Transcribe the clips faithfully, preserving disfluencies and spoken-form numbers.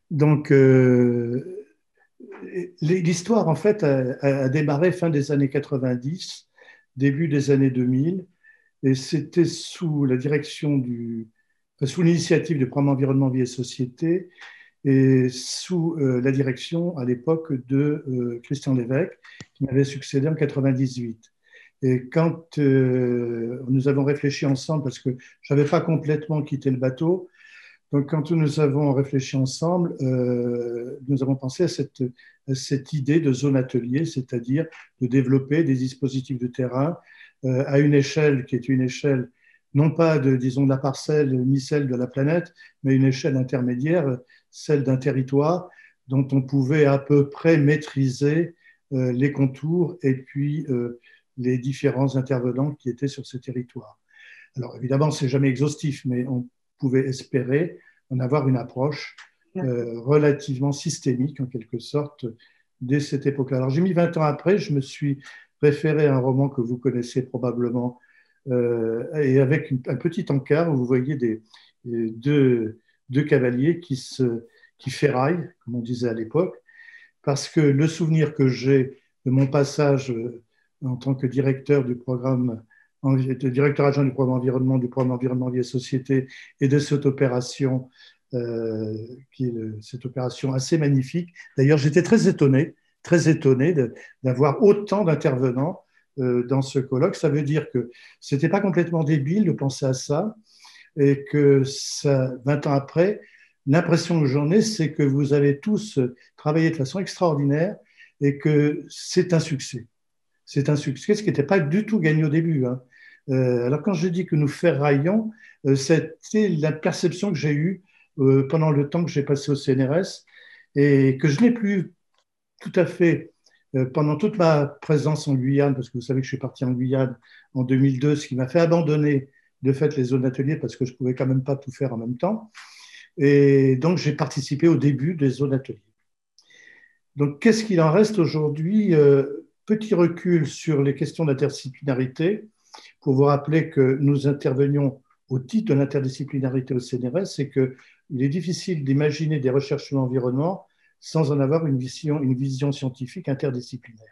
Donc, euh, l'histoire, en fait, a, a démarré fin des années quatre-vingt-dix, début des années deux mille, et c'était sous la direction du, enfin, sous l'initiative du programme Environnement, Vie et Société, et sous euh, la direction à l'époque de euh, Christian Lévesque, qui m'avait succédé en quatre-vingt-dix-huit. Et quand euh, nous avons réfléchi ensemble, parce que je n'avais pas complètement quitté le bateau, donc quand nous avons réfléchi ensemble, euh, nous avons pensé à cette, à cette idée de zone atelier, c'est-à-dire de développer des dispositifs de terrain euh, à une échelle qui est une échelle non pas de, disons, de la parcelle ni celle de la planète, mais une échelle intermédiaire, celle d'un territoire dont on pouvait à peu près maîtriser euh, les contours et puis euh, les différents intervenants qui étaient sur ce territoire. Alors évidemment, c'est jamais exhaustif, mais on pouvait espérer en avoir une approche euh, relativement systémique, en quelque sorte, dès cette époque-là. Alors j'ai mis vingt ans après, je me suis référé à un roman que vous connaissez probablement, euh, et avec une, un petit encart où vous voyez des, des deux, deux cavaliers qui, se, qui ferraillent, comme on disait à l'époque, parce que le souvenir que j'ai de mon passage euh, en tant que directeur du programme, directeur adjoint du programme environnement, du programme environnement vie et société, et de cette opération, euh, qui est le, cette opération assez magnifique. D'ailleurs, j'étais très étonné, très étonné d'avoir autant d'intervenants euh, dans ce colloque. Ça veut dire que c'était pas complètement débile de penser à ça, et que ça, vingt ans après, l'impression que j'en ai, c'est que vous avez tous travaillé de façon extraordinaire et que c'est un succès. C'est un succès, ce qui n'était pas du tout gagné au début, hein. Euh, alors quand je dis que nous ferraillons, euh, c'était la perception que j'ai eue euh, pendant le temps que j'ai passé au C N R S et que je n'ai plus tout à fait euh, pendant toute ma présence en Guyane, parce que vous savez que je suis parti en Guyane en deux mille deux, ce qui m'a fait abandonner de fait les zones d'atelier parce que je ne pouvais quand même pas tout faire en même temps. Et donc j'ai participé au début des zones ateliers. Donc qu'est-ce qu'il en reste aujourd'hui? euh, Petit recul sur les questions d'interdisciplinarité, pour vous rappeler que nous intervenions au titre de l'interdisciplinarité au C N R S, c'est qu'il est difficile d'imaginer des recherches sur l'environnement sans en avoir une vision, une vision scientifique interdisciplinaire.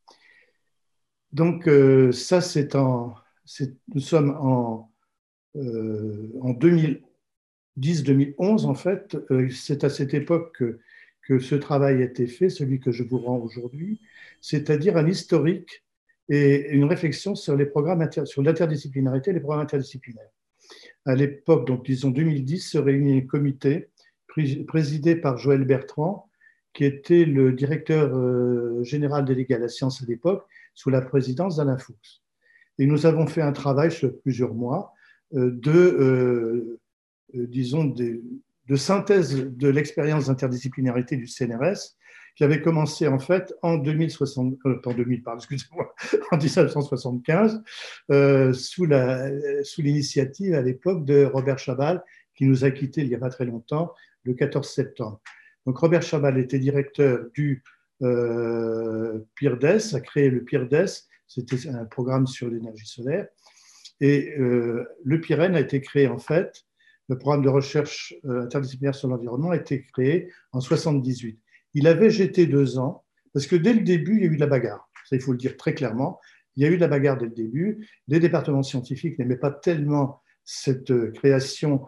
Donc euh, ça, c'est en, nous sommes en, euh, en deux mille dix deux mille onze, en fait. Euh, c'est à cette époque que, que ce travail a été fait, celui que je vous rends aujourd'hui, c'est-à-dire un historique et une réflexion sur les programmes inter, sur l'interdisciplinarité et les programmes interdisciplinaires. À l'époque, donc disons deux mille dix, se réunit un comité présidé par Joël Bertrand, qui était le directeur euh, général délégué à la science à l'époque, sous la présidence d'Alain Fuchs. Et nous avons fait un travail sur plusieurs mois euh, de, euh, euh, disons, de, de synthèse de l'expérience d'interdisciplinarité du C N R S, qui avait commencé en fait en deux mille soixante, euh, en deux mille, pardon, excusez-moi, en mille neuf cent soixante-quinze, euh, sous la, sous l'initiative à l'époque de Robert Chabal, qui nous a quittés il n'y a pas très longtemps, le quatorze septembre. Donc Robert Chabal était directeur du euh, PIRDES, a créé le PIRDES, c'était un programme sur l'énergie solaire, et euh, le PIREN a été créé en fait, le programme de recherche euh, interdisciplinaire sur l'environnement a été créé en soixante-dix-huit. Il avait jeté deux ans, parce que dès le début, il y a eu de la bagarre. Ça, il faut le dire très clairement. Il y a eu de la bagarre dès le début. Les départements scientifiques n'aimaient pas tellement cette création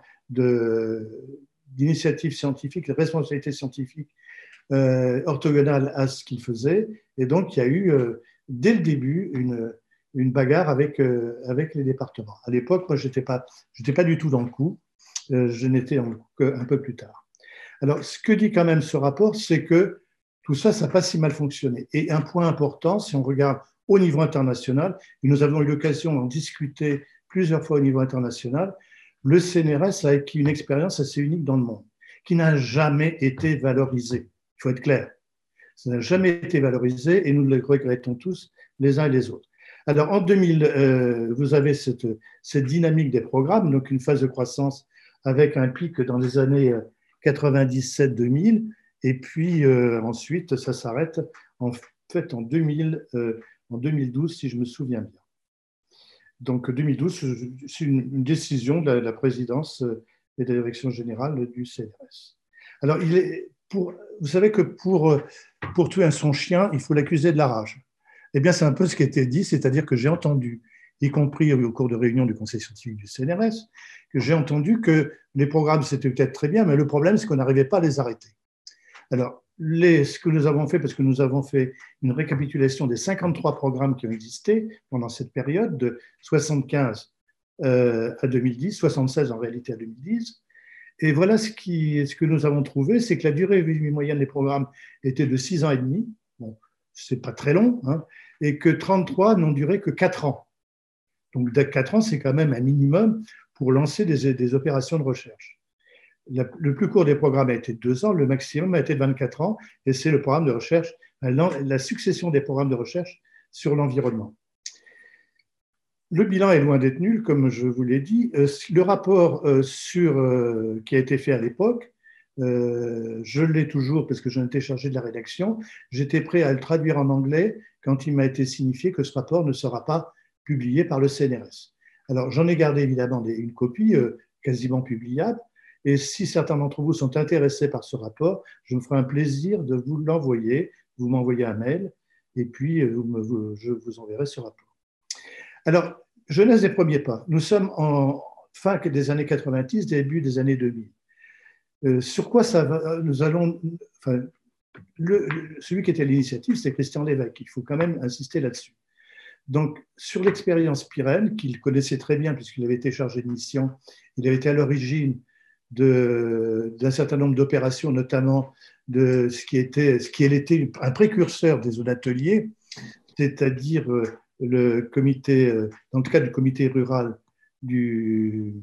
d'initiatives scientifiques, de responsabilités scientifiques euh, orthogonales à ce qu'ils faisaient. Et donc, il y a eu, euh, dès le début, une, une bagarre avec, euh, avec les départements. À l'époque, moi, je n'étais pas, pas du tout dans le coup. Euh, je n'étais qu'un peu plus tard. Alors, ce que dit quand même ce rapport, c'est que tout ça, ça n'a pas si mal fonctionné. Et un point important, si on regarde au niveau international, et nous avons eu l'occasion d'en discuter plusieurs fois au niveau international, le C N R S a acquis une expérience assez unique dans le monde, qui n'a jamais été valorisée. Il faut être clair. Ça n'a jamais été valorisé et nous le regrettons tous, les uns et les autres. Alors, en deux mille, euh, vous avez cette, cette dynamique des programmes, donc une phase de croissance avec un pic dans les années quatre-vingt-dix-sept deux mille, et puis euh, ensuite, ça s'arrête en fait en, deux mille, euh, en deux mille douze, si je me souviens bien. Donc deux mille douze, c'est une, une décision de la, de la présidence et de la direction générale du C N R S. Alors, il est pour, vous savez que pour, pour tuer son chien, il faut l'accuser de la rage. Eh bien, c'est un peu ce qui a été dit, c'est-à-dire que j'ai entendu, y compris au cours de réunions du Conseil scientifique du C N R S, que j'ai entendu que les programmes, c'était peut-être très bien, mais le problème, c'est qu'on n'arrivait pas à les arrêter. Alors, les, ce que nous avons fait, parce que nous avons fait une récapitulation des cinquante-trois programmes qui ont existé pendant cette période, de soixante-quinze euh, à deux mille dix, soixante-seize en réalité à deux mille dix, et voilà ce, qui, ce que nous avons trouvé, c'est que la durée de vie moyenne des programmes était de six ans et demi, bon, c'est pas très long, hein, et que trente-trois n'ont duré que quatre ans. Donc quatre ans, c'est quand même un minimum pour lancer des, des opérations de recherche. La, le plus court des programmes a été de deux ans, le maximum a été de vingt-quatre ans, et c'est le programme de recherche, la succession des programmes de recherche sur l'environnement. Le bilan est loin d'être nul, comme je vous l'ai dit. Le rapport sur, qui a été fait à l'époque, je l'ai toujours parce que j'en étais chargé de la rédaction. J'étais prêt à le traduire en anglais quand il m'a été signifié que ce rapport ne sera pas publié par le C N R S. Alors, j'en ai gardé évidemment des, une copie euh, quasiment publiable. Et si certains d'entre vous sont intéressés par ce rapport, je me ferai un plaisir de vous l'envoyer. Vous m'envoyez un mail et puis vous me, vous, je vous enverrai ce rapport. Alors, jeunesse des premiers pas. Nous sommes en fin des années quatre-vingt-dix, début des années deux mille. Euh, sur quoi ça va, nous allons. Enfin, le, celui qui était à l'initiative, c'est Christian Lévesque. Il faut quand même insister là-dessus. Donc, sur l'expérience Pyrène, qu'il connaissait très bien puisqu'il avait été chargé de mission, il avait été à l'origine d'un certain nombre d'opérations, notamment de ce qui était, ce qui était un précurseur des zones ateliers, c'est-à-dire le comité, dans le cadre du comité rural du,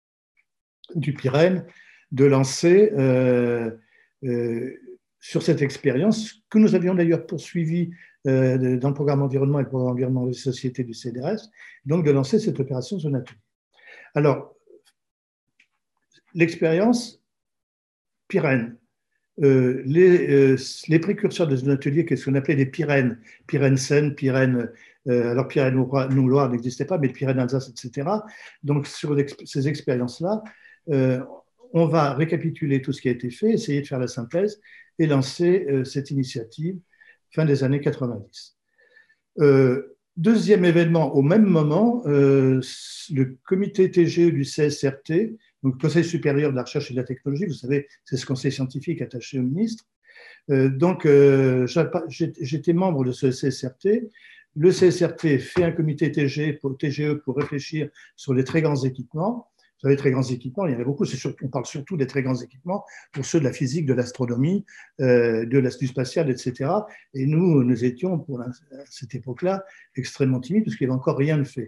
du Pyrène, de lancer euh, euh, sur cette expérience, que nous avions d'ailleurs poursuivie euh, dans le programme environnement et le programme environnement des sociétés du C N R S, donc de lancer cette opération zone atelier. Alors, l'expérience Pyrène, euh, les, euh, les précurseurs de zone atelier, qu'est-ce qu'on appelait les Pyrènes, Pyrène Seine, Pyrène, euh, alors Pyrène Loire n'existait pas, mais Pyrène Alsace, et cetera. Donc, sur ces expériences-là, euh, on va récapituler tout ce qui a été fait, essayer de faire la synthèse et lancer euh, cette initiative fin des années quatre-vingt-dix. Euh, deuxième événement, au même moment, euh, le comité T G E du C S R T, donc Conseil supérieur de la recherche et de la technologie, vous savez, c'est ce conseil scientifique attaché au ministre. Euh, donc, euh, j'étais membre de ce C S R T. Le C S R T fait un comité T G E pour, T G E pour réfléchir sur les très grands équipements. Sur les très grands équipements, il y en a beaucoup, surtout, on parle surtout des très grands équipements pour ceux de la physique, de l'astronomie, euh, de l'astuce spatiale, et cetera. Et nous, nous étions, pour la, à cette époque-là, extrêmement timides parce qu'il n'y avait encore rien de fait.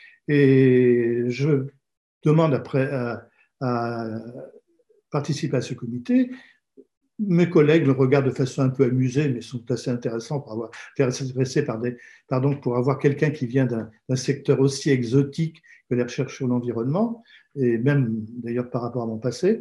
Et je demande après à, à participer à ce comité. Mes collègues le regardent de façon un peu amusée, mais sont assez intéressants pour avoir, intéressés par des, pardon, pour avoir quelqu'un qui vient d'un secteur aussi exotique que la recherche sur l'environnement, et même d'ailleurs par rapport à mon passé.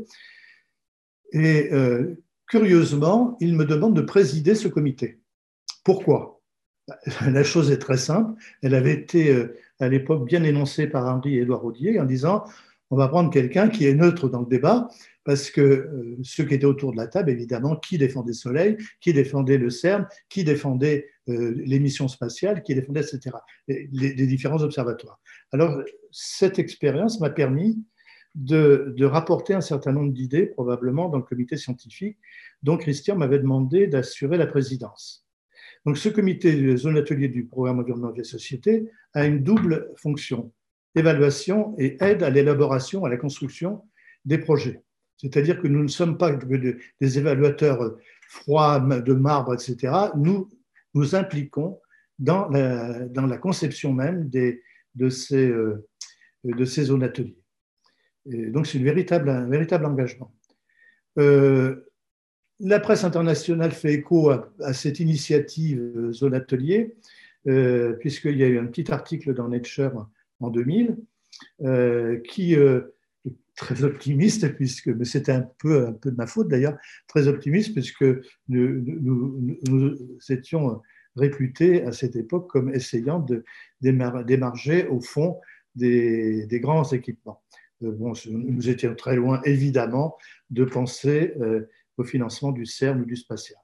Et euh, curieusement, ils me demandent de présider ce comité. Pourquoi? La chose est très simple. Elle avait été euh, à l'époque bien énoncée par Henri et Édouard Rodier en disant on va prendre quelqu'un qui est neutre dans le débat, parce que euh, ceux qui étaient autour de la table, évidemment, qui défendait Soleil, qui défendait le CERN, qui défendait euh, les missions spatiales, qui défendait, et cetera, les, les différents observatoires. Alors, cette expérience m'a permis de, de rapporter un certain nombre d'idées, probablement, dans le comité scientifique, dont Christian m'avait demandé d'assurer la présidence. Donc, ce comité de zone atelier du programme environnement des sociétés a une double fonction, évaluation et aide à l'élaboration, à la construction des projets. C'est-à-dire que nous ne sommes pas des évaluateurs froids de marbre, et cetera. Nous nous impliquons dans la, dans la conception même des, de, ces, de ces zones ateliers. Et donc, c'est véritable, un véritable engagement. Euh, la presse internationale fait écho à, à cette initiative Zone Atelier, euh, puisqu'il y a eu un petit article dans Nature en deux mille euh, qui euh, est très optimiste, puisque, mais c'était un peu, un peu de ma faute d'ailleurs, très optimiste, puisque nous, nous, nous étions réputés à cette époque comme essayant de d'émarger au fond des, des grands équipements. Euh, bon, nous étions très loin, évidemment, de penser euh, au financement du CERN ou du spatial.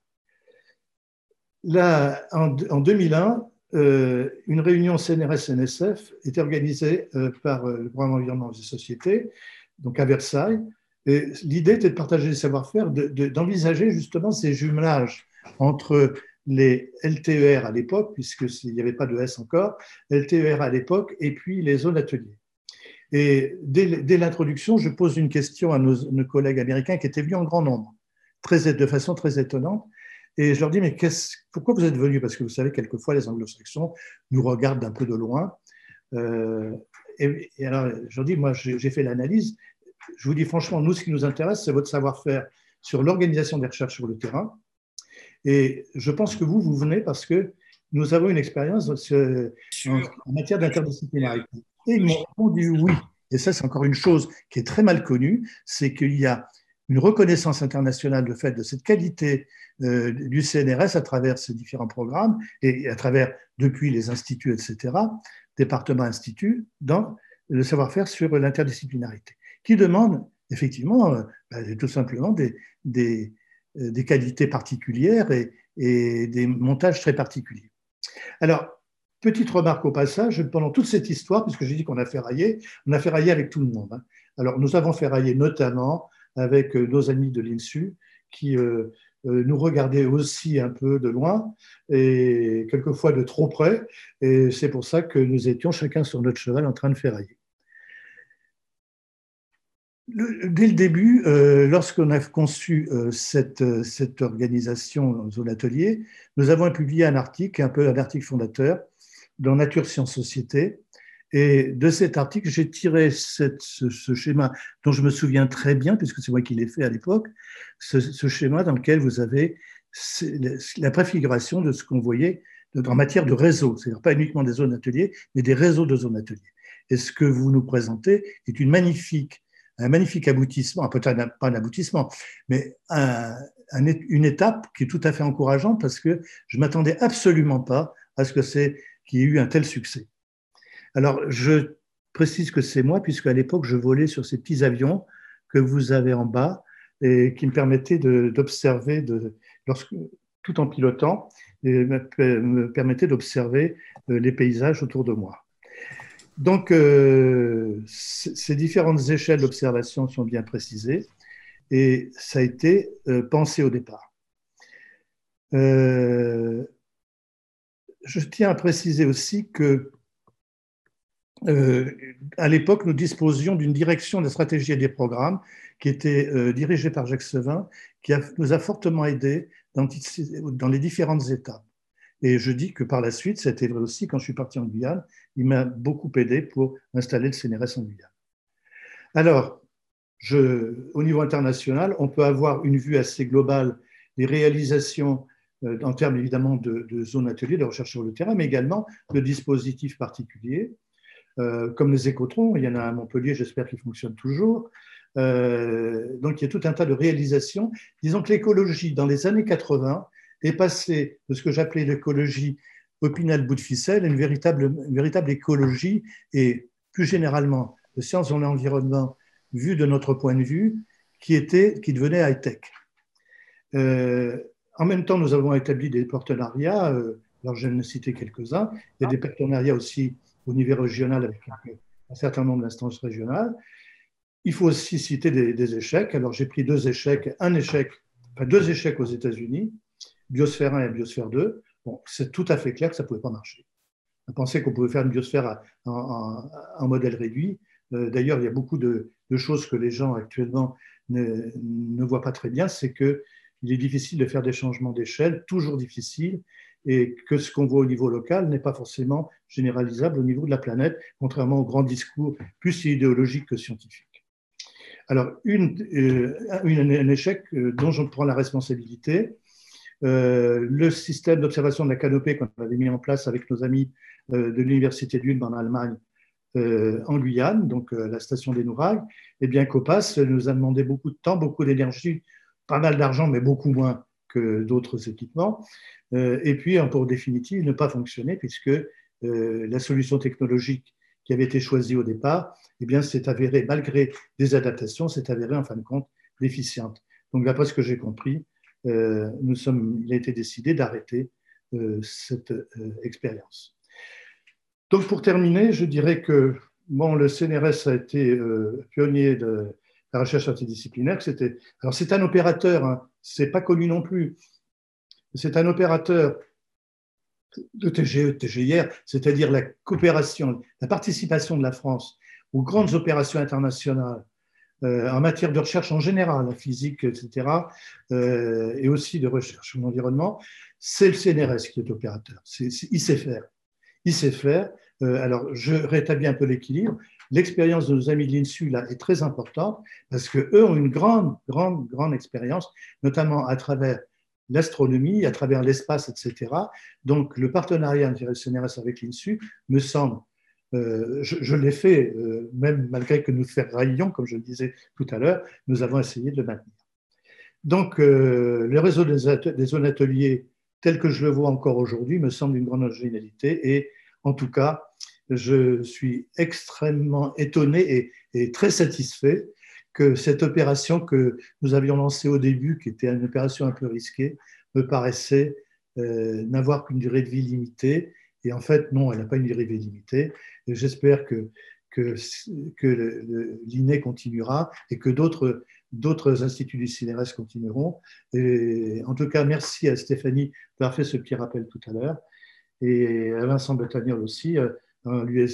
Là, en, en deux mille un, euh, une réunion C N R S N S F était organisée euh, par euh, le programme Environnement et Société, donc à Versailles. Et l'idée était de partager les savoir-faire, d'envisager de, de, justement ces jumelages entre les L T E R à l'époque, puisqu'il n'y avait pas de S encore, L T E R à l'époque, et puis les zones ateliers. Et dès, dès l'introduction, je pose une question à nos, nos collègues américains qui étaient venus en grand nombre, très, de façon très étonnante. Et je leur dis, mais pourquoi vous êtes venus? Parce que vous savez, quelquefois, les anglo-saxons nous regardent d'un peu de loin. Euh, et, et alors, je leur dis, moi, j'ai fait l'analyse. Je vous dis franchement, nous, ce qui nous intéresse, c'est votre savoir-faire sur l'organisation des recherches sur le terrain. Et je pense que vous, vous venez parce que nous avons une expérience en, en matière d'interdisciplinarité. Et ils m'ont répondu oui. Et ça, c'est encore une chose qui est très mal connue, c'est qu'il y a une reconnaissance internationale de fait de cette qualité euh, du C N R S à travers ces différents programmes et à travers, depuis les instituts, et cetera, départements, instituts, dans le savoir-faire sur l'interdisciplinarité, qui demande effectivement euh, tout simplement des, des, des qualités particulières et, et des montages très particuliers. Alors, petite remarque au passage, pendant toute cette histoire, puisque j'ai dit qu'on a ferraillé, on a ferraillé avec tout le monde. Hein. Alors, nous avons ferraillé notamment avec nos amis de l'INSU qui euh, euh, nous regardaient aussi un peu de loin et quelquefois de trop près. Et c'est pour ça que nous étions chacun sur notre cheval en train de ferrailler. Le, dès le début, euh, lorsqu'on a conçu euh, cette, cette organisation Zone Atelier, nous avons publié un article, un peu un article fondateur, dans Nature Sciences Société. Et de cet article, j'ai tiré cette, ce, ce schéma dont je me souviens très bien, puisque c'est moi qui l'ai fait à l'époque, ce, ce schéma dans lequel vous avez la préfiguration de ce qu'on voyait en matière de réseau, c'est-à-dire pas uniquement des zones ateliers, mais des réseaux de zones ateliers. Et ce que vous nous présentez est une magnifique un magnifique aboutissement, peut-être pas un aboutissement, mais un, un, une étape qui est tout à fait encourageante parce que je ne m'attendais absolument pas à ce que c'est qu'il y ait eu un tel succès. Alors, je précise que c'est moi, puisque à l'époque, je volais sur ces petits avions que vous avez en bas et qui me permettaient d'observer, de, lorsque, tout en pilotant, et me, me permettaient d'observer les paysages autour de moi. Donc, euh, ces différentes échelles d'observation sont bien précisées et ça a été euh, pensé au départ. Euh, je tiens à préciser aussi que euh, à l'époque, nous disposions d'une direction des stratégies et des programmes qui était euh, dirigée par Jacques Sevin, qui a, nous a fortement aidés dans, dans les différentes étapes. Et je dis que par la suite, c'était vrai aussi quand je suis parti en Guyane, il m'a beaucoup aidé pour installer le C N R S en Guyane. Alors, je, au niveau international, on peut avoir une vue assez globale des réalisations euh, en termes évidemment de, de zones ateliers, de recherche sur le terrain, mais également de dispositifs particuliers, euh, comme les écotrons. Il y en a à Montpellier, j'espère qu'ils fonctionnent toujours. Euh, donc, il y a tout un tas de réalisations. Disons que l'écologie, dans les années quatre-vingts, est passé de ce que j'appelais l'écologie Opinel bout de ficelle à une véritable, une véritable écologie et plus généralement de sciences de l'environnement vu de notre point de vue qui, était, qui devenait high-tech. Euh, en même temps, nous avons établi des partenariats, euh, alors je vais en citer quelques-uns, il y a des partenariats aussi au niveau régional avec un certain nombre d'instances régionales. Il faut aussi citer des, des échecs. Alors j'ai pris deux échecs, un échec, enfin deux échecs aux États-Unis, Biosphère un et Biosphère deux, bon, c'est tout à fait clair que ça ne pouvait pas marcher. On pensait qu'on pouvait faire une biosphère en, en, en modèle réduit. Euh, D'ailleurs, il y a beaucoup de, de choses que les gens actuellement ne, ne voient pas très bien, c'est qu'il est difficile de faire des changements d'échelle, toujours difficile, et que ce qu'on voit au niveau local n'est pas forcément généralisable au niveau de la planète, contrairement aux grands discours plus idéologiques que scientifiques. Alors, une, euh, une, un échec dont je prends la responsabilité, Euh, le système d'observation de la canopée qu'on avait mis en place avec nos amis euh, de l'Université d'Ulm en Allemagne, euh, en Guyane, donc euh, la station des Nouragues, eh bien, COPAS nous a demandé beaucoup de temps, beaucoup d'énergie, pas mal d'argent, mais beaucoup moins que d'autres équipements. Euh, et puis, pour définitive, ne pas fonctionner puisque euh, la solution technologique qui avait été choisie au départ, eh bien, s'est avérée, malgré des adaptations, s'est avérée en fin de compte déficiente. Donc, d'après ce que j'ai compris, euh, nous sommes, il a été décidé d'arrêter euh, cette euh, expérience. Donc, pour terminer, je dirais que bon, le C N R S a été euh, pionnier de la recherche interdisciplinaire. C'était, alors, c'est un opérateur, hein, c'est pas connu non plus. C'est un opérateur de T G E, T G I R, c'est-à-dire la coopération, la participation de la France aux grandes opérations internationales euh, en matière de recherche en général, en physique, et cetera, euh, et aussi de recherche en environnement, c'est le C N R S qui est opérateur. C'est, c'est, il sait faire. Il sait faire. Euh, alors, je rétablis un peu l'équilibre. L'expérience de nos amis de l'INSU là, est très importante parce qu'eux ont une grande, grande, grande expérience, notamment à travers l'astronomie, à travers l'espace, et cetera. Donc, le partenariat entre le C N R S avec l'INSU me semble, euh, je, je l'ai fait, euh, même malgré que nous ferraillions, comme je le disais tout à l'heure, nous avons essayé de le maintenir. Donc, euh, le réseau des, des zones ateliers, tel que je le vois encore aujourd'hui, me semble d'une grande originalité et en tout cas, je suis extrêmement étonné et, et très satisfait que cette opération que nous avions lancée au début, qui était une opération un peu risquée, me paraissait euh, n'avoir qu'une durée de vie limitée. Et en fait, non, elle n'a pas une durée de vie limitée. Et j'espère que, que, que l'I N E continuera et que d'autres d'autres instituts du C N R S continueront. Et en tout cas, merci à Stéphanie d'avoir fait ce petit rappel tout à l'heure et à Vincent Betagnol aussi, en, lui,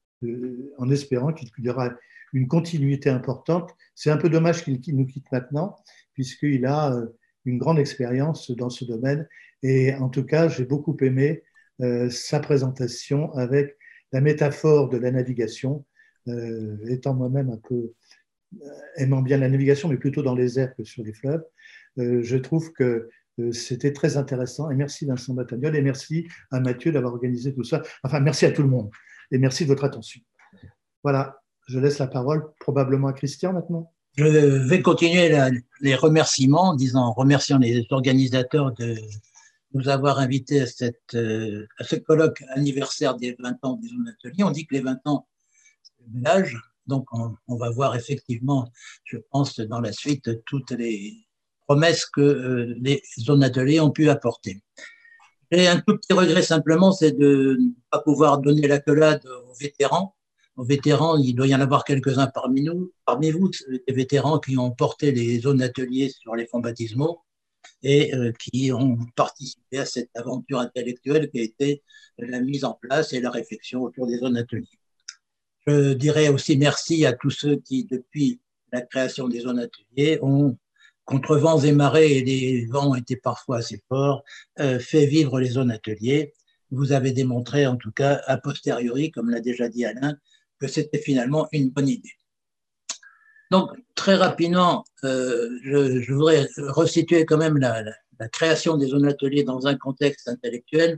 en espérant qu'il y aura une continuité importante. C'est un peu dommage qu'il nous quitte maintenant, puisqu'il a une grande expérience dans ce domaine. Et en tout cas, j'ai beaucoup aimé euh, sa présentation avec la métaphore de la navigation, euh, étant moi-même un peu aimant bien la navigation, mais plutôt dans les airs que sur les fleuves. Euh, je trouve que euh, c'était très intéressant. Et merci Vincent Batagnol et merci à Mathieu d'avoir organisé tout ça. Enfin, merci à tout le monde et merci de votre attention. Voilà, je laisse la parole probablement à Christian maintenant. Je vais continuer la, les remerciements en disant, en remerciant les organisateurs de nous avoir invités à, cette, euh, à ce colloque anniversaire des vingt ans des zones ateliers. On dit que les vingt ans, c'est le bel âge. Donc, on, on va voir effectivement, je pense, dans la suite, toutes les promesses que euh, les zones ateliers ont pu apporter. J'ai un tout petit regret simplement, c'est de ne pas pouvoir donner l'accolade aux vétérans. Aux vétérans, il doit y en avoir quelques-uns parmi nous, parmi vous, des vétérans qui ont porté les zones ateliers sur les fonds baptismaux et euh, qui ont participé à cette aventure intellectuelle qui a été la mise en place et la réflexion autour des zones ateliers. Je dirais aussi merci à tous ceux qui, depuis la création des zones ateliers, ont, contre vents et marées, et les vents étaient parfois assez forts, euh, fait vivre les zones ateliers. Vous avez démontré, en tout cas, a posteriori, comme l'a déjà dit Alain, que c'était finalement une bonne idée. Donc, très rapidement, euh, je, je voudrais resituer quand même la, la, la création des zones ateliers dans un contexte intellectuel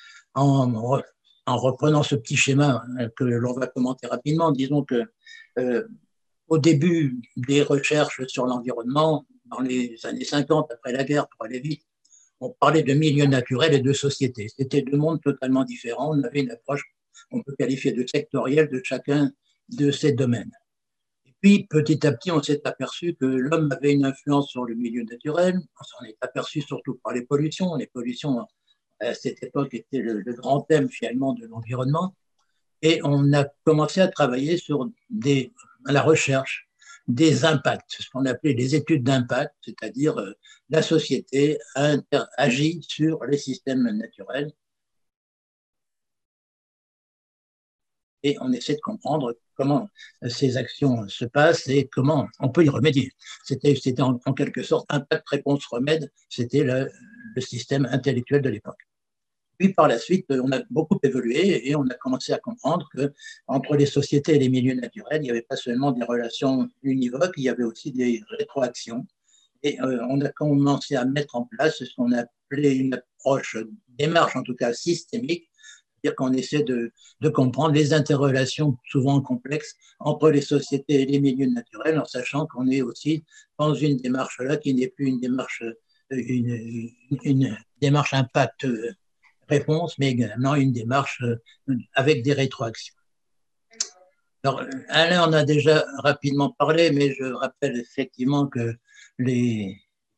en en reprenant ce petit schéma que l'on va commenter rapidement. Disons que euh, au début des recherches sur l'environnement, dans les années cinquante, après la guerre, pour aller vite, on parlait de milieux naturels et de sociétés. C'était deux mondes totalement différents. On avait une approche qu'on peut qualifier de sectorielle de chacun de ces domaines. Et puis, petit à petit, on s'est aperçu que l'homme avait une influence sur le milieu naturel. On s'en est aperçu surtout par les pollutions. Les pollutions, à cette époque, étaient le, le grand thème finalement de l'environnement. Et on a commencé à travailler sur des, la recherche des impacts, ce qu'on appelait les études d'impact, c'est-à-dire euh, la société agit sur les systèmes naturels. Et on essaie de comprendre comment ces actions se passent et comment on peut y remédier. C'était, c'était en, en quelque sorte impact, réponse, remède, c'était le, le système intellectuel de l'époque. Puis par la suite, on a beaucoup évolué et on a commencé à comprendre que entre les sociétés et les milieux naturels, il n'y avait pas seulement des relations univoques, il y avait aussi des rétroactions. Et euh, on a commencé à mettre en place ce qu'on appelait une approche, démarche en tout cas systémique, c'est-à-dire qu'on essaie de, de comprendre les interrelations souvent complexes entre les sociétés et les milieux naturels, en sachant qu'on est aussi dans une démarche là qui n'est plus une démarche, une, une, une démarche impact réponse, mais également une démarche avec des rétroactions. Alors, Alain en a déjà rapidement parlé, mais je rappelle effectivement que les,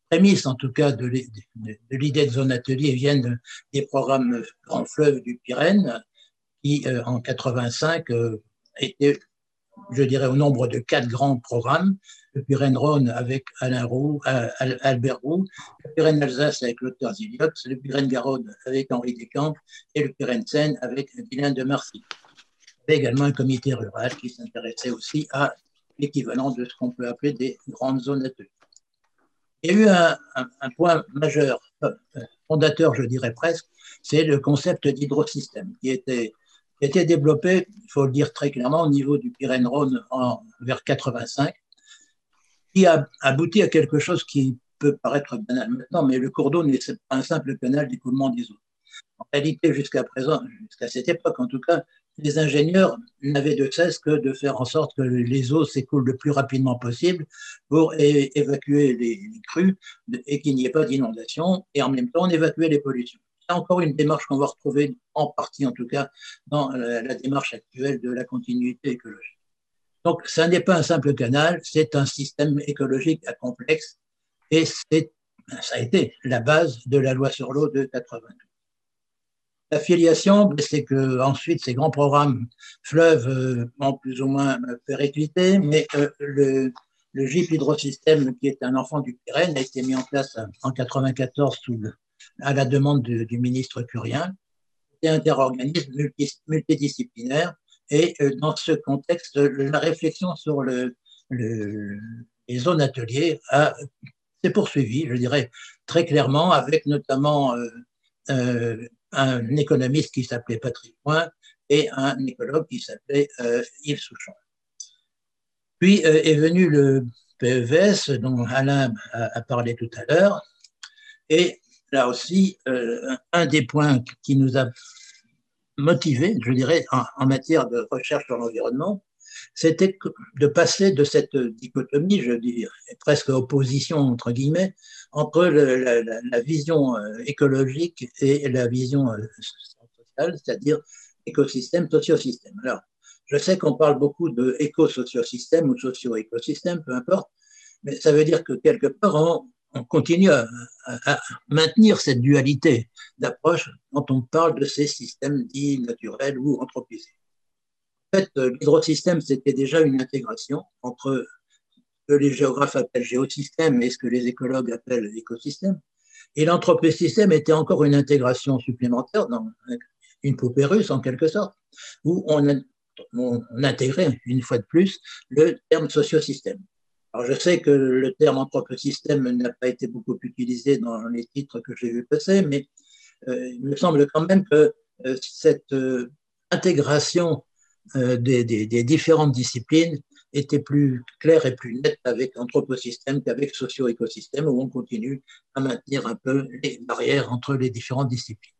prémices, en tout cas, de l'idée de zone atelier viennent des programmes Grand Fleuve du Pirène, qui, euh, en quatre-vingt-cinq, euh, étaient, je dirais, au nombre de quatre grands programmes. Le Pirène-Rhône avec Alain Roux, euh, Albert Roux, le Pirène-Alsace avec Lothar Ziliox, le Pirène-Garonne avec Henri Descamps et le Pirène-Seine avec Guylain de Marcy. Il y avait également un comité rural qui s'intéressait aussi à l'équivalent de ce qu'on peut appeler des grandes zones ateliers. Il y a eu un, un, un point majeur, euh, fondateur, je dirais presque, c'est le concept d'hydrosystème qui était, qui était développé, il faut le dire très clairement, au niveau du Pirène-Rhône vers quatre-vingt-cinq, qui a abouti à quelque chose qui peut paraître banal maintenant, mais le cours d'eau n'est pas un simple canal d'écoulement des eaux. En réalité, jusqu'à présent, jusqu'à cette époque en tout cas, les ingénieurs n'avaient de cesse que de faire en sorte que les eaux s'écoulent le plus rapidement possible pour é évacuer les, les crues et qu'il n'y ait pas d'inondation, et en même temps évacuer les pollutions. C'est encore une démarche qu'on va retrouver en partie, en tout cas, dans la, la démarche actuelle de la continuité écologique. Donc, ça n'est pas un simple canal, c'est un système écologique à complexe, et ça a été la base de la loi sur l'eau de quatre-vingt-douze. L'affiliation, c'est que ensuite ces grands programmes fleuves euh, ont plus ou moins périclité, mais euh, le, le G I P Hydrosystème, qui est un enfant du Pirène, a été mis en place en quatre-vingt-quatorze sous le, à la demande de, du ministre Curien. C'est un interorganisme multi, multidisciplinaire, et euh, dans ce contexte, la réflexion sur le, le, les zones ateliers s'est poursuivie, je dirais très clairement, avec notamment euh, euh, un économiste qui s'appelait Patrick Point et un écologue qui s'appelait euh, Yves Souchon. Puis euh, est venu le P E V S, dont Alain a, a parlé tout à l'heure, et là aussi, euh, un des points qui nous a motivés, je dirais, en, en matière de recherche sur l'environnement, c'était de passer de cette dichotomie, je dirais, presque opposition, entre guillemets, entre le, la, la, vision écologique et la vision sociale, c'est-à-dire écosystème, sociosystème. Alors, je sais qu'on parle beaucoup de éco-sociosystème ou socio-écosystème, peu importe, mais ça veut dire que quelque part, on, on continue à, à, à maintenir cette dualité d'approche quand on parle de ces systèmes dits naturels ou anthropisés. En fait, l'hydrosystème, c'était déjà une intégration entre ce que les géographes appellent géosystème et ce que les écologues appellent écosystème. Et l'anthroposystème était encore une intégration supplémentaire dans une poupée russe, en quelque sorte, où on, on intégrait, une fois de plus, le terme sociosystème. Alors, je sais que le terme anthroposystème n'a pas été beaucoup utilisé dans les titres que j'ai vu passer, mais euh, il me semble quand même que euh, cette euh, intégration Euh, des, des, des différentes disciplines était plus claire et plus nette avec anthroposystème qu'avec socio-écosystème, où on continue à maintenir un peu les barrières entre les différentes disciplines.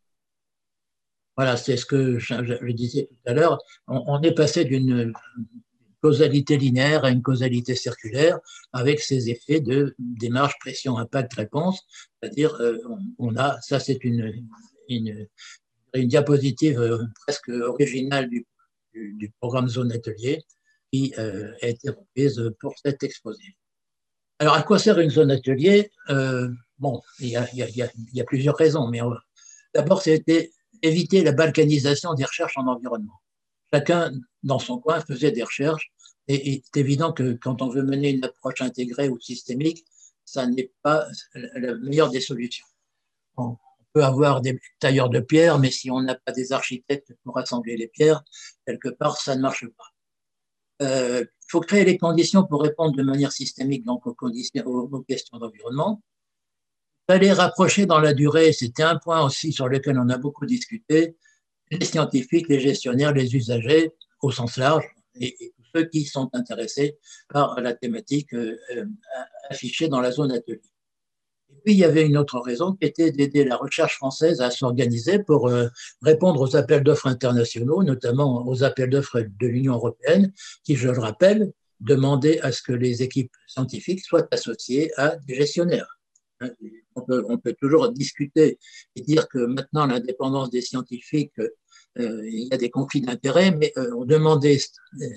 Voilà, c'est ce que je, je disais tout à l'heure. On, on est passé d'une causalité linéaire à une causalité circulaire avec ces effets de démarche, pression, impact, réponse. C'est-à-dire, euh, on, on a, ça c'est une, une, une diapositive presque originale du Du, du programme Zone Atelier qui euh, a été reprise pour cet exposé. Alors, à quoi sert une zone atelier? euh, Bon, il y, a, il, y a, il y a plusieurs raisons, mais euh, d'abord, c'était éviter la balkanisation des recherches en environnement. Chacun, dans son coin, faisait des recherches, et il est évident que quand on veut mener une approche intégrée ou systémique, ça n'est pas la meilleure des solutions. Bon, on peut avoir des tailleurs de pierre, mais si on n'a pas des architectes pour assembler les pierres, quelque part, ça ne marche pas. Euh, il faut créer les conditions pour répondre de manière systémique donc, aux, conditions, aux, aux questions d'environnement. Il fallait rapprocher dans la durée, c'était un point aussi sur lequel on a beaucoup discuté, les scientifiques, les gestionnaires, les usagers, au sens large, et, et tous ceux qui sont intéressés par la thématique euh, affichée dans la zone atelier. Et puis, il y avait une autre raison qui était d'aider la recherche française à s'organiser pour euh, répondre aux appels d'offres internationaux, notamment aux appels d'offres de l'Union européenne, qui, je le rappelle, demandaient à ce que les équipes scientifiques soient associées à des gestionnaires. On peut, on peut toujours discuter et dire que maintenant, l'indépendance des scientifiques, euh, il y a des conflits d'intérêts, mais euh, on demandait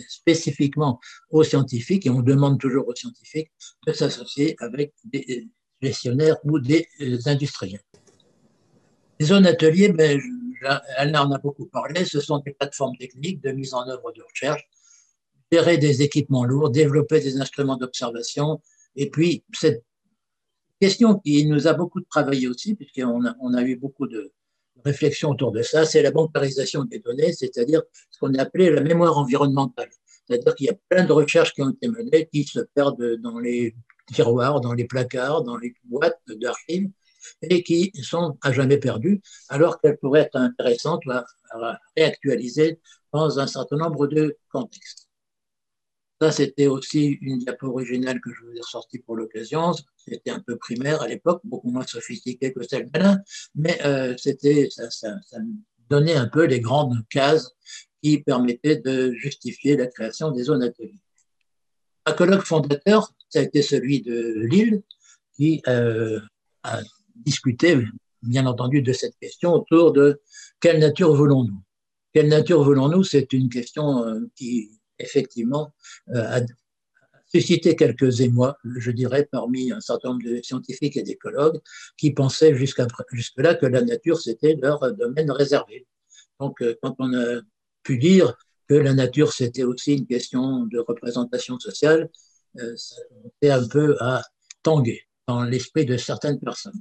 spécifiquement aux scientifiques, et on demande toujours aux scientifiques, de s'associer avec des gestionnaires ou des industriels. Les zones ateliers, ben, Alain en a beaucoup parlé, ce sont des plateformes techniques de mise en œuvre de recherche, gérer des équipements lourds, développer des instruments d'observation. Et puis, cette question qui nous a beaucoup travaillé aussi, puisqu'on a, on a eu beaucoup de réflexions autour de ça, c'est la bancarisation des données, c'est-à-dire ce qu'on a appelé la mémoire environnementale. C'est-à-dire qu'il y a plein de recherches qui ont été menées, qui se perdent dans les tiroirs, dans les placards, dans les boîtes d'archives, et qui sont à jamais perdues, alors qu'elles pourraient être intéressantes à, à réactualiser dans un certain nombre de contextes. Ça, c'était aussi une diapo originale que je vous ai ressortie pour l'occasion. C'était un peu primaire à l'époque, beaucoup moins sophistiqué que celle d'Alain, mais euh, c'était, ça, ça, ça donnait un peu les grandes cases qui permettaient de justifier la création des zones ateliers. Un colloque fondateur, ça a été celui de Lille, qui euh, a discuté, bien entendu, de cette question autour de quelle nature voulons-nous? Quelle nature voulons-nous? C'est une question euh, qui effectivement, euh, a suscité quelques émois, je dirais, parmi un certain nombre de scientifiques et d'écologues qui pensaient jusqu'à, jusque-là que la nature, c'était leur domaine réservé. Donc, euh, quand on a pu dire que la nature, c'était aussi une question de représentation sociale, euh, ça commençait un peu à tanguer dans l'esprit de certaines personnes.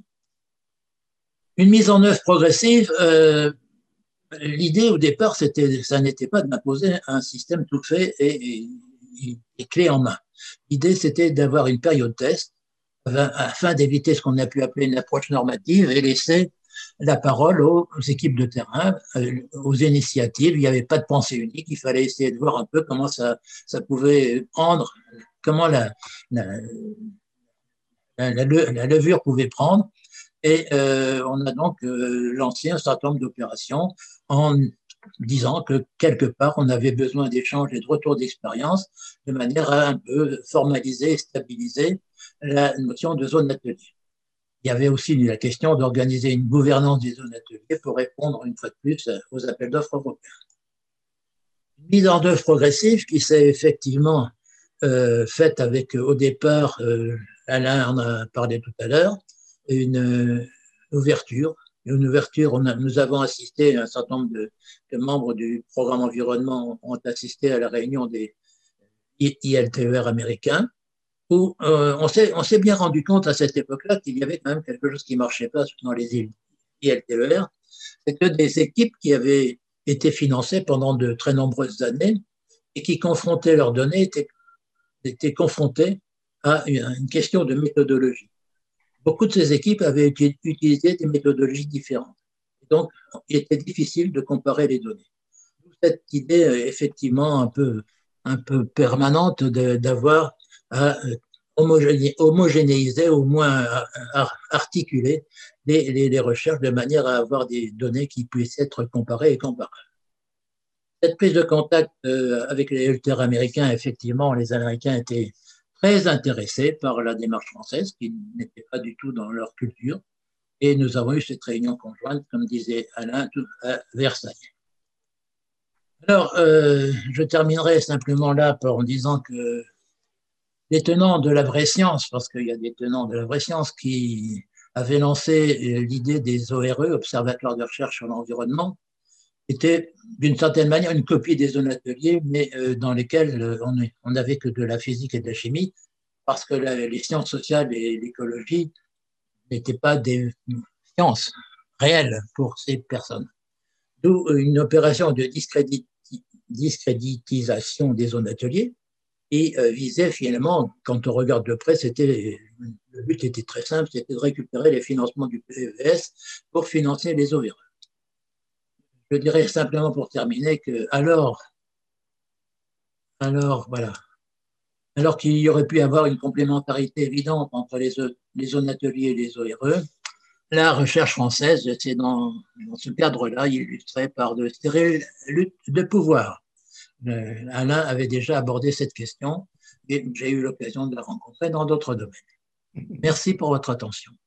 Une mise en œuvre progressive, euh, l'idée au départ, c'était, ça n'était pas de m'imposer un système tout fait et, et, et clé en main. L'idée, c'était d'avoir une période test afin d'éviter ce qu'on a pu appeler une approche normative et laisser la parole aux, aux équipes de terrain, aux initiatives. Il n'y avait pas de pensée unique. Il fallait essayer de voir un peu comment ça, ça pouvait prendre, comment la, la, la, la, la levure pouvait prendre. Et euh, on a donc euh, lancé un certain nombre d'opérations en disant que quelque part, on avait besoin d'échanges et de retours d'expérience de manière à un peu formaliser et stabiliser la notion de zone atelier. Il y avait aussi la question d'organiser une gouvernance des zones ateliers pour répondre une fois de plus aux appels d'offres européens. Une mise en œuvre progressive qui s'est effectivement euh, faite avec, au départ, euh, Alain en a parlé tout à l'heure, une ouverture. Une ouverture, on a, nous avons assisté, un certain nombre de, de membres du programme environnement ont assisté à la réunion des I L T E R américains, où euh, on s'est on s'est bien rendu compte à cette époque-là qu'il y avait quand même quelque chose qui ne marchait pas dans les I L T E R, c'est que des équipes qui avaient été financées pendant de très nombreuses années et qui confrontaient leurs données étaient, étaient confrontées à une, à une question de méthodologie. Beaucoup de ces équipes avaient utilisé des méthodologies différentes. Donc, il était difficile de comparer les données. Cette idée, effectivement, un peu, un peu permanente d'avoir à homogénéiser, au moins à articuler les, les, les recherches de manière à avoir des données qui puissent être comparées et comparables. Cette prise de contact avec les électeurs américains, effectivement, les Américains étaient très intéressés par la démarche française, qui n'était pas du tout dans leur culture. Et nous avons eu cette réunion conjointe, comme disait Alain, à Versailles. Alors, euh, je terminerai simplement là en disant que les tenants de la vraie science, parce qu'il y a des tenants de la vraie science qui avaient lancé l'idée des O R E, Observatoires de recherche sur l'environnement, était d'une certaine manière une copie des zones ateliers, mais euh, dans lesquelles on n'avait que de la physique et de la chimie, parce que la, les sciences sociales et l'écologie n'étaient pas des sciences réelles pour ces personnes. D'où une opération de discrédit, discréditisation des zones ateliers et euh, visait finalement, quand on regarde de près, c'était, le but était très simple, c'était de récupérer les financements du P E V S pour financer les O R E. Je dirais simplement pour terminer que alors, alors voilà, alors qu'il y aurait pu y avoir une complémentarité évidente entre les, les zones ateliers et les O R E, la recherche française, c'est dans, dans ce cadre-là, illustré par de stériles luttes de pouvoir. Euh, Alain avait déjà abordé cette question et j'ai eu l'occasion de la rencontrer dans d'autres domaines. Merci pour votre attention.